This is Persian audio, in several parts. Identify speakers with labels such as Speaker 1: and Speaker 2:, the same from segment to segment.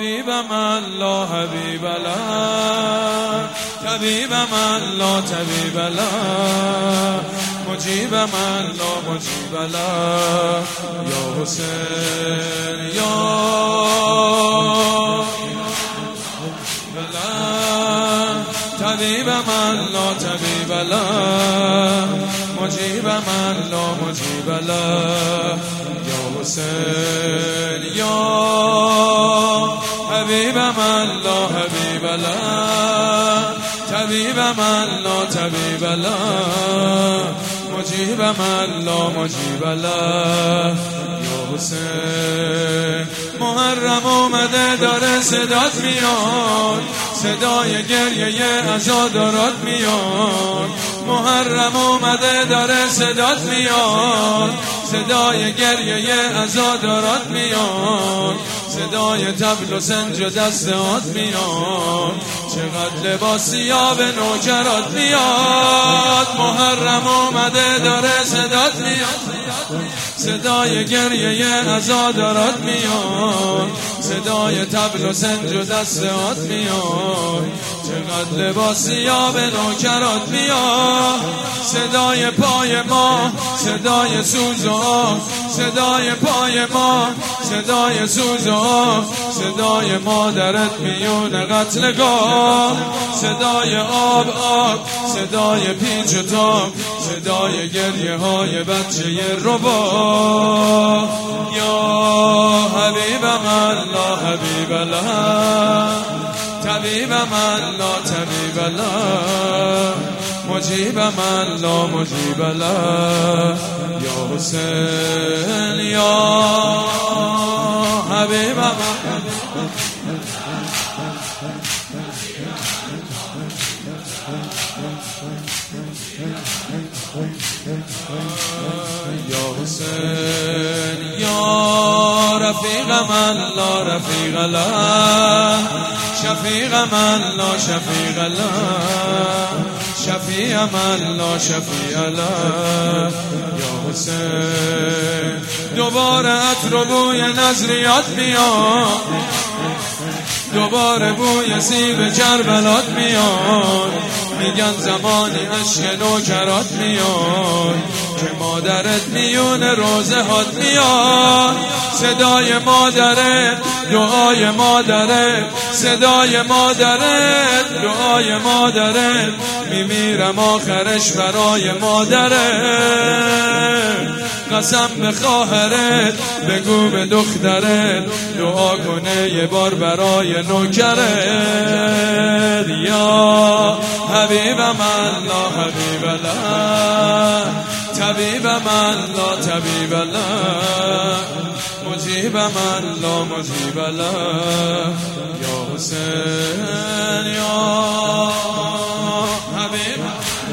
Speaker 1: حبیبم الله حبیب الله، طبیبم الله طبیب الله، مجیبم الله مجیب الله، یا حسین یا طبیبم الله طبیب الله، مجیبم الله مجیب الله، یا حسین یا حبیبم الله حبیب الله، طبیبم الله طبیب الله، مجیبم الله مجیب الله، یا حسین. محرم اومده داره صدات میاد، صدای گریه عزادارات میاد. محرم اومده داره صدات میاد، صدای گریه عزادارات میاد، صدای طبل و سنج و دستهات میاد، چقدر لباس سیاه به نوکرات میاد. محرم اومده داره صدات میاد، صدای گریه عزادارات میاد، صدای طبل و سنج و دستهات میاد، چقدر لباس سیاه به نوکرات میاد. صدای پای ما صدای سوز و آه، صدای پای ما صدای سوز و آه، صدای مادرت میون قتلگاه، صدای آب آب، صدای پیچ و تاب، صدای گریه های بچه ربا. یا حبیبم الله حبیب الله، طبیبم الله طبیب الله، مجیبم الله مجیب الله، یا حسین یا حبیبم یا حسین یا رفیقم الله رفیق الله، شفیقم الله شفیق الله، شفیعم الله شفیع الله، یا حسین. دوباره عطر و بوی نظریات میاد، دوباره بوی سیب کربلات میاد، میگن زمانی عشق نوکرات میاد، که مادرت میون روزه هات میاد. صدای مادرت دعای مادرت، صدای مادرت دعای مادرت، میمیرم آخرش برای مادرت. قسم به خواهرت بگو به دخترت، دعا کنه یه بار برای نوکرت. یا حبیبم الله حبیب الله، طبیبم الله طبیب الله، مجیبم الله مجیب الله، یا حسین یا حبیب.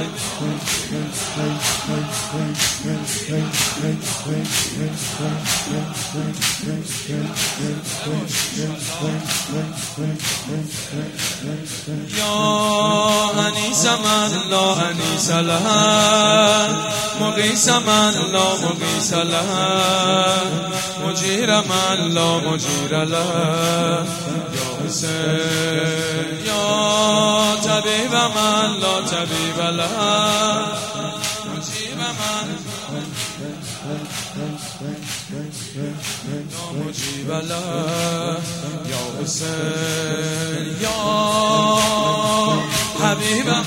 Speaker 1: یا انیسم الله انیس الله، مغیثم الله مغیث الله، مجیرم الله مجیر الله، یا حسین یا طبیبم الله طبیب الله، مجیبم یا مجیب الله، یا حسین یا حبیبم.